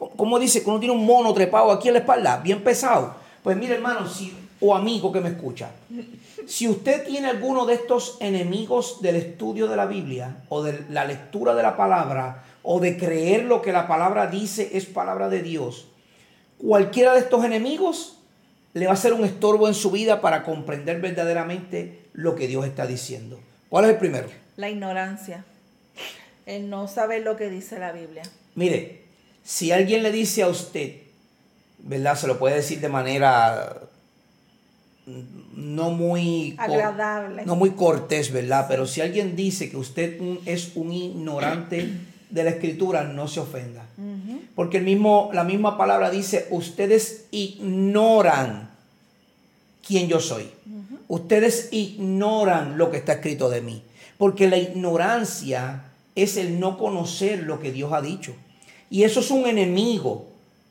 un mono trepado aquí en la espalda, bien pesado. Pues mire, hermano, o amigo que me escucha, si usted tiene alguno de estos enemigos del estudio de la Biblia o de la lectura de la palabra o de creer lo que la palabra dice es palabra de Dios, cualquiera de estos enemigos le va a ser un estorbo en su vida para comprender verdaderamente lo que Dios está diciendo. ¿Cuál es el primero? La ignorancia. El no saber lo que dice la Biblia. Mire, si alguien le dice a usted ¿verdad? Se lo puede decir de manera no muy agradable, no muy cortés, ¿verdad? Sí. Pero si alguien dice que usted es un ignorante de la Escritura, no se ofenda. Porque la misma palabra dice, ustedes ignoran quién yo soy. Ustedes ignoran lo que está escrito de mí. Porque la ignorancia es el no conocer lo que Dios ha dicho. Y eso es un enemigo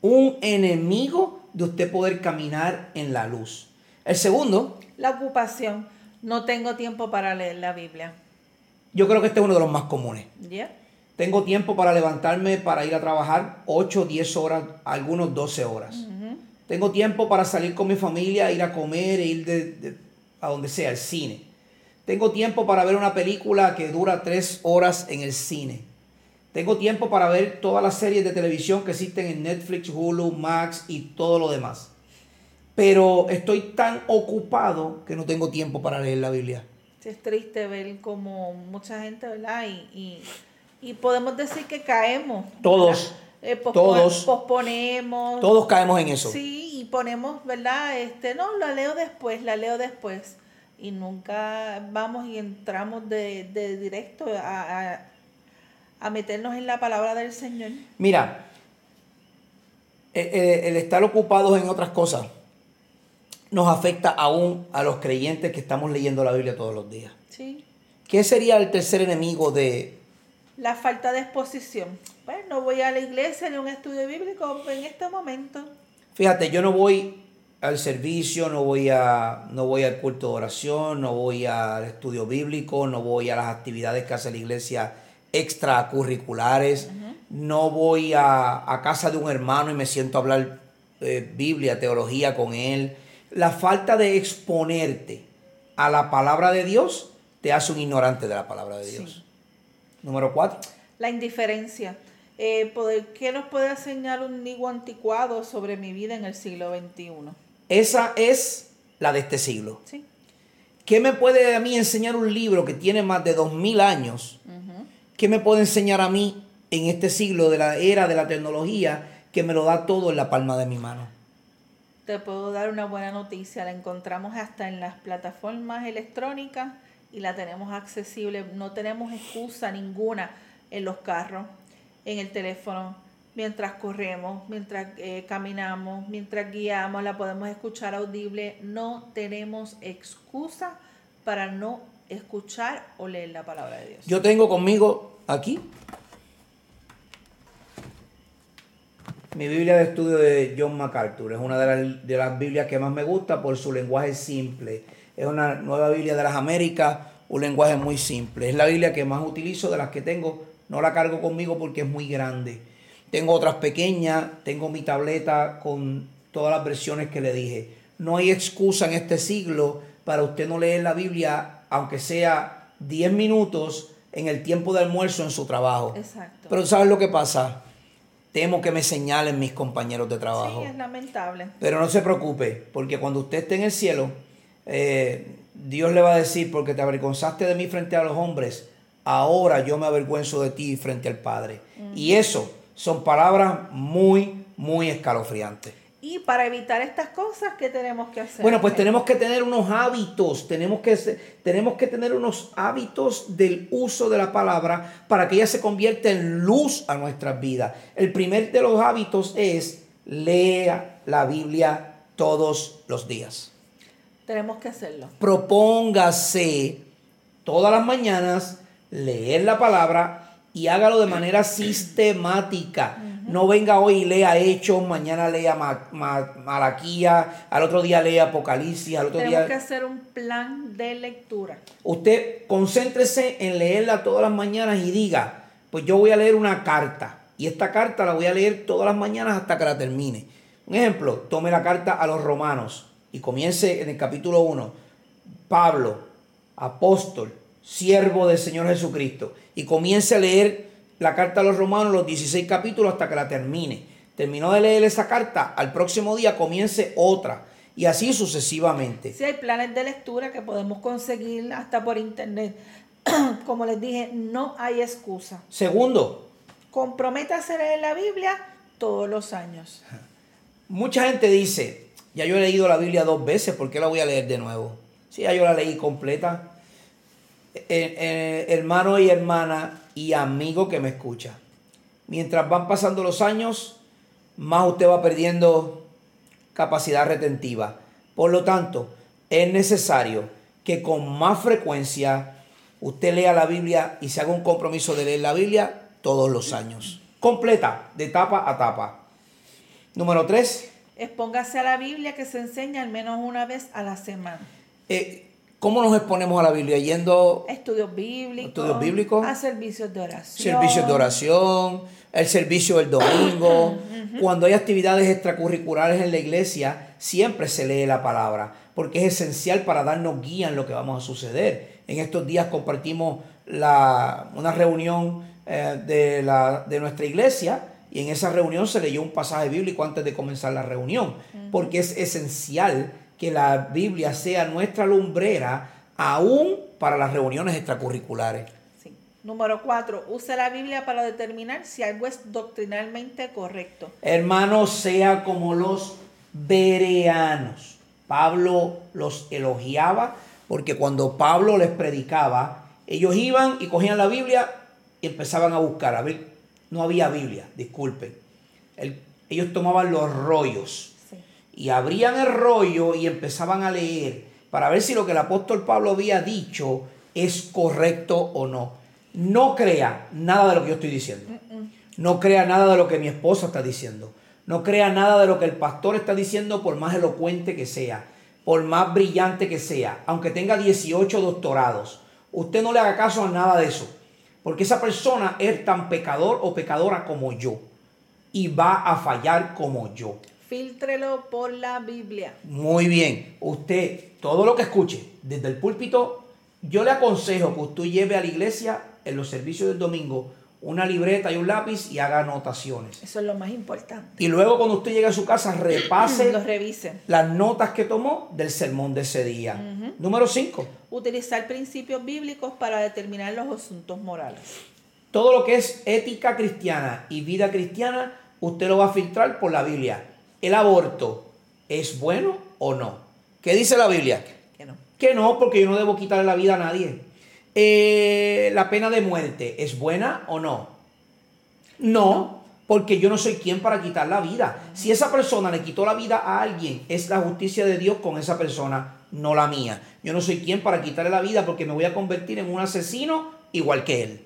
de usted poder caminar en la luz. El segundo, la ocupación. No tengo tiempo para leer la Biblia. Yo creo que este es uno de los más comunes. Yeah. Tengo tiempo para levantarme, para ir a trabajar 8, 10 horas, algunos 12 horas. Tengo tiempo para salir con mi familia, ir a comer, ir a donde sea, al cine. Tengo tiempo para ver una película que dura 3 horas en el cine. Tengo tiempo para ver todas las series de televisión que existen en Netflix, Hulu, Max y todo lo demás. Pero estoy tan ocupado que no tengo tiempo para leer la Biblia. Es triste ver como mucha gente, ¿verdad? Y podemos decir que caemos. Todos. Posponemos. Todos caemos en eso. Sí, y ponemos, ¿verdad? No, la leo después. Y nunca vamos y entramos de directo a meternos en la palabra del Señor. Mira, el estar ocupados en otras cosas nos afecta aún a los creyentes que estamos leyendo la Biblia todos los días. Sí. ¿Qué sería el tercer enemigo de...? La falta de exposición. Pues no voy a la iglesia ni a un estudio bíblico en este momento. Fíjate, yo no voy al servicio, no voy al culto de oración, no voy al estudio bíblico, no voy a las actividades que hace la iglesia extracurriculares, no voy a casa de un hermano y me siento a hablar Biblia, teología con él. La falta de exponerte a la palabra de Dios te hace un ignorante de la palabra de Dios. Sí. Número 4. La indiferencia. ¿Qué nos puede enseñar un niño anticuado sobre mi vida en el siglo XXI? Esa es la de este siglo. Sí. ¿Qué me puede a mí enseñar un libro que tiene más de 2000 años? ¿Qué me puede enseñar a mí en este siglo de la era de la tecnología que me lo da todo en la palma de mi mano? Te puedo dar una buena noticia. La encontramos hasta en las plataformas electrónicas y la tenemos accesible. No tenemos excusa ninguna en los carros, en el teléfono, mientras corremos, mientras caminamos, mientras guiamos, la podemos escuchar audible. No tenemos excusa para no escuchar o leer la palabra de Dios. Yo tengo conmigo aquí mi Biblia de estudio de John MacArthur. Es una de las Biblias que más me gusta por su lenguaje simple. Es una nueva Biblia de las Américas, un lenguaje muy simple. Es la Biblia que más utilizo de las que tengo. No la cargo conmigo porque es muy grande. Tengo otras pequeñas, tengo mi tableta con todas las versiones que le dije. No hay excusa en este siglo para usted no leer la Biblia, aunque sea 10 minutos en el tiempo de almuerzo en su trabajo. Exacto. Pero ¿sabes lo que pasa? Temo que me señalen mis compañeros de trabajo. Sí, es lamentable. Pero no se preocupe, porque cuando usted esté en el cielo, Dios le va a decir, porque te avergonzaste de mí frente a los hombres, ahora yo me avergüenzo de ti frente al Padre. Y eso son palabras muy, muy escalofriantes. Y para evitar estas cosas, ¿qué tenemos que hacer? Bueno, pues tenemos que tener unos hábitos, tenemos que tener unos hábitos del uso de la palabra para que ella se convierta en luz a nuestras vidas. El primer de los hábitos es lea la Biblia todos los días. Tenemos que hacerlo. Propóngase todas las mañanas leer la palabra y hágalo de manera sistemática. No venga hoy y lea Hechos, mañana lea Malaquía, al otro día lea Apocalipsis, al otro día... Tenemos que hacer un plan de lectura. Usted concéntrese en leerla todas las mañanas y diga, pues yo voy a leer una carta y esta carta la voy a leer todas las mañanas hasta que la termine. Un ejemplo, tome la carta a los Romanos y comience en el capítulo 1. Pablo, apóstol, siervo del Señor Jesucristo, y comience a leer la carta a los Romanos, los 16 capítulos hasta que la termine. Terminó de leer esa carta, al próximo día comience otra, y así sucesivamente. Sí, hay planes de lectura que podemos conseguir hasta por internet. Como les dije, no hay excusa. Segundo, comprométase a leer la Biblia todos los años. Mucha gente dice, ya yo he leído la Biblia 2 veces, ¿por qué la voy a leer de nuevo? Sí, ya yo la leí completa. Hermano y hermana y amigo que me escucha, mientras van pasando los años, más usted va perdiendo capacidad retentiva. Por lo tanto, es necesario que con más frecuencia usted lea la Biblia y se haga un compromiso de leer la Biblia todos los años. Completa, de tapa a tapa. Número 3. Expóngase a la Biblia, que se enseña al menos una vez a la semana. ¿Cómo nos exponemos a la Biblia? Yendo estudios bíblicos, a servicios de oración, el servicio del domingo. Cuando hay actividades extracurriculares en la iglesia, siempre se lee la palabra, porque es esencial para darnos guía en lo que vamos a suceder. En estos días compartimos una reunión de nuestra iglesia, y en esa reunión se leyó un pasaje bíblico antes de comenzar la reunión, porque es esencial que la Biblia sea nuestra lumbrera aún para las reuniones extracurriculares. Sí. Número 4. Use la Biblia para determinar si algo es doctrinalmente correcto. Hermanos, sea como los bereanos. Pablo los elogiaba porque cuando Pablo les predicaba, ellos iban y cogían la Biblia y empezaban a buscar. A ver, no había Biblia, disculpen. Ellos tomaban los rollos. Y abrían el rollo y empezaban a leer para ver si lo que el apóstol Pablo había dicho es correcto o no. No crea nada de lo que yo estoy diciendo. No crea nada de lo que mi esposa está diciendo. No crea nada de lo que el pastor está diciendo, por más elocuente que sea, por más brillante que sea, aunque tenga 18 doctorados. Usted no le haga caso a nada de eso, porque esa persona es tan pecador o pecadora como yo y va a fallar como yo. Fíltrelo por la Biblia. Muy bien. Usted, todo lo que escuche desde el púlpito, yo le aconsejo que usted lleve a la iglesia en los servicios del domingo una libreta y un lápiz y haga anotaciones. Eso es lo más importante. Y luego cuando usted llegue a su casa, repase revise las notas que tomó del sermón de ese día. Número 5. Utilizar principios bíblicos para determinar los asuntos morales. Todo lo que es ética cristiana y vida cristiana, usted lo va a filtrar por la Biblia. ¿El aborto es bueno o no? ¿Qué dice la Biblia? Que no. Que no, porque yo no debo quitarle la vida a nadie. ¿La pena de muerte es buena o no? No, porque yo no soy quien para quitar la vida. Si esa persona le quitó la vida a alguien, es la justicia de Dios con esa persona, no la mía. Yo no soy quien para quitarle la vida porque me voy a convertir en un asesino igual que él.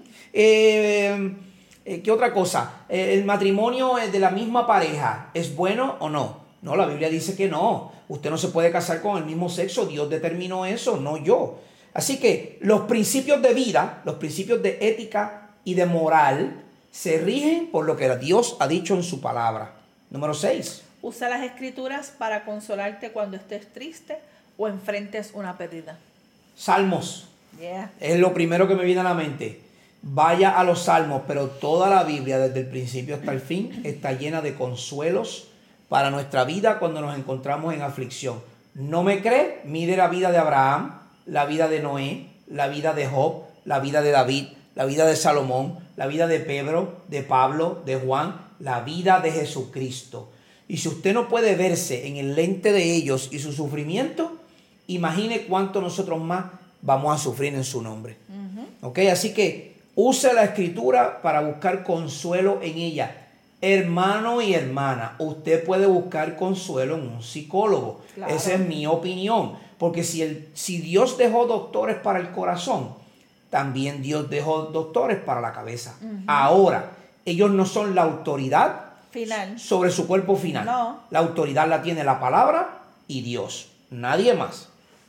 ¿Qué otra cosa? ¿El matrimonio de la misma pareja es bueno o no? No, la Biblia dice que no. Usted no se puede casar con el mismo sexo. Dios determinó eso, no yo. Así que los principios de vida, los principios de ética y de moral se rigen por lo que Dios ha dicho en su palabra. Número 6. Usa las escrituras para consolarte cuando estés triste o enfrentes una pérdida. Salmos. Es lo primero que me viene a la mente. Vaya a los salmos, pero toda la Biblia desde el principio hasta el fin está llena de consuelos para nuestra vida cuando nos encontramos en aflicción. ¿No me cree? Mire la vida de Abraham, la vida de Noé, la vida de Job, la vida de David, la vida de Salomón, la vida de Pedro, de Pablo, de Juan, la vida de Jesucristo. Y si usted no puede verse en el lente de ellos y su sufrimiento, imagine cuánto nosotros más vamos a sufrir en su nombre. ¿Ok? Así que use la escritura para buscar consuelo en ella. Hermano y hermana, usted puede buscar consuelo en un psicólogo. Claro. Esa es mi opinión. Porque si Dios dejó doctores para el corazón, también Dios dejó doctores para la cabeza. Ahora, ellos no son la autoridad final sobre su cuerpo final. No. La autoridad la tiene la palabra y Dios. Nadie más.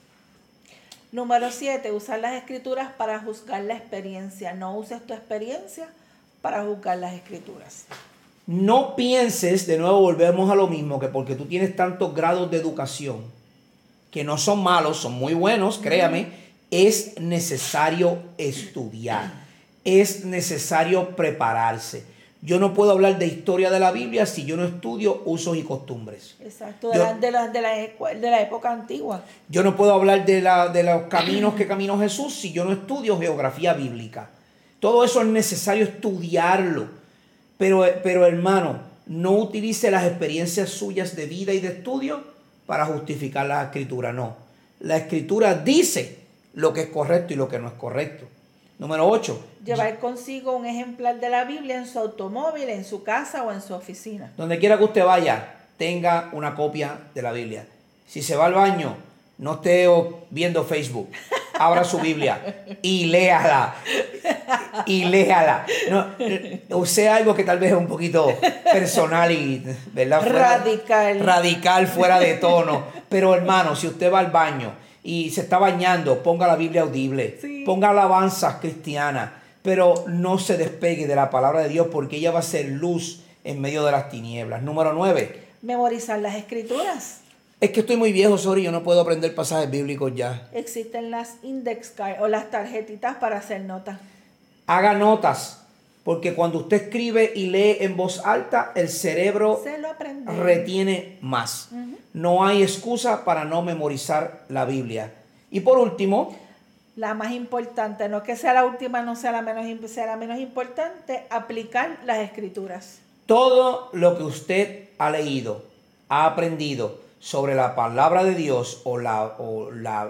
Número 7. Usar las escrituras para juzgar la experiencia. No uses tu experiencia para juzgar las escrituras. No pienses, de nuevo volvemos a lo mismo, que porque tú tienes tantos grados de educación, que no son malos, son muy buenos, créame, es necesario estudiar, es necesario prepararse. Yo no puedo hablar de historia de la Biblia si yo no estudio usos y costumbres. Exacto, de la época antigua. Yo no puedo hablar de los caminos que caminó Jesús si yo no estudio geografía bíblica. Todo eso es necesario estudiarlo. Pero hermano, no utilice las experiencias suyas de vida y de estudio para justificar la escritura. No, la escritura dice lo que es correcto y lo que no es correcto. Número 8. Llevar consigo un ejemplar de la Biblia en su automóvil, en su casa o en su oficina. Donde quiera que usted vaya, tenga una copia de la Biblia. Si se va al baño, no esté viendo Facebook. Abra su Biblia y léala. Y léala. No, o sea, algo que tal vez es un poquito personal y, ¿verdad? Radical, fuera de tono. Pero hermano, si usted va al baño y se está bañando, ponga la Biblia audible. Sí. Ponga alabanzas cristianas. Pero no se despegue de la palabra de Dios, porque ella va a ser luz en medio de las tinieblas. Número 9. Memorizar las escrituras. Es que estoy muy viejo, sorry, yo no puedo aprender pasajes bíblicos ya. Existen las index cards o las tarjetitas para hacer notas. Haga notas, porque cuando usted escribe y lee en voz alta, el cerebro se lo aprende. Retiene más. No hay excusa para no memorizar la Biblia. Y por último, la más importante, no que sea la última, no sea la menos importante, aplicar las escrituras. Todo lo que usted ha leído, ha aprendido sobre la palabra de Dios o la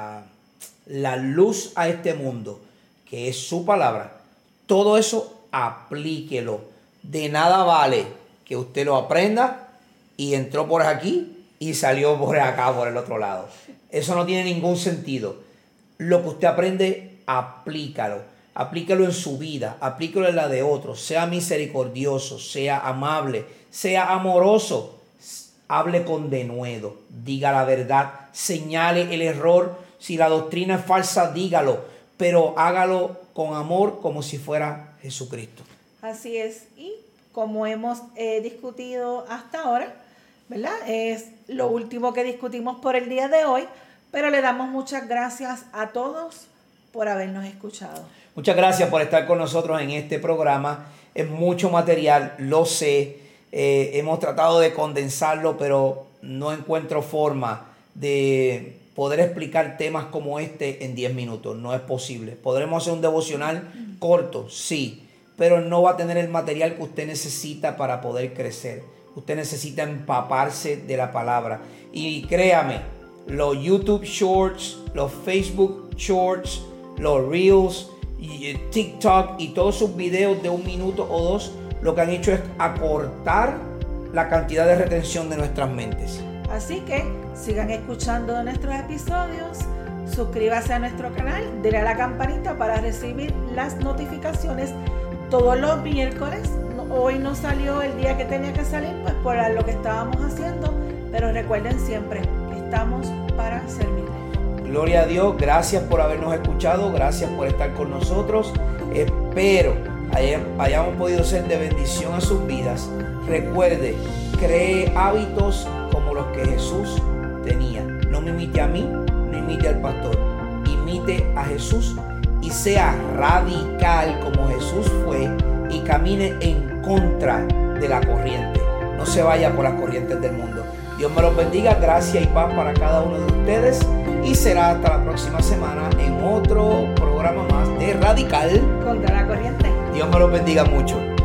luz a este mundo, que es su palabra, todo eso aplíquelo. De nada vale que usted lo aprenda y entró por aquí y salió por acá, por el otro lado. Eso no tiene ningún sentido. Lo que usted aprende, aplícalo. Aplícalo en su vida, aplícalo en la de otros. Sea misericordioso, sea amable, sea amoroso. Hable con denuedo, diga la verdad, señale el error. Si la doctrina es falsa, dígalo, pero hágalo con amor como si fuera Jesucristo. Así es, y como hemos discutido hasta ahora, ¿verdad? Es lo último que discutimos por el día de hoy, pero le damos muchas gracias a todos por habernos escuchado. Muchas gracias por estar con nosotros en este programa. Es mucho material, lo sé. Hemos tratado de condensarlo, pero no encuentro forma de poder explicar temas como este en 10 minutos. No es posible. Podremos hacer un devocional corto, sí, pero no va a tener el material que usted necesita para poder crecer. Usted necesita empaparse de la palabra. Y créame, los YouTube Shorts, los Facebook Shorts, los Reels, y TikTok y todos sus videos de 1 minuto o 2, lo que han hecho es acortar la cantidad de retención de nuestras mentes. Así que sigan escuchando nuestros episodios, suscríbase a nuestro canal, denle a la campanita para recibir las notificaciones todos los miércoles. Hoy no salió el día que tenía que salir, pues por lo que estábamos haciendo, pero recuerden siempre que estamos para servirles. Gloria a Dios, gracias por habernos escuchado, gracias por estar con nosotros. Espero hayamos podido ser de bendición a sus vidas. Recuerde, cree hábitos como los que Jesús tenía. No me imite a mí, no imite al pastor. Imite a Jesús y sea radical como Jesús fue y camine en contra de la corriente. No se vaya por las corrientes del mundo. Dios me los bendiga, gracia y paz para cada uno de ustedes. Y será hasta la próxima semana en otro programa más de Radical contra la corriente. Dios me los bendiga mucho.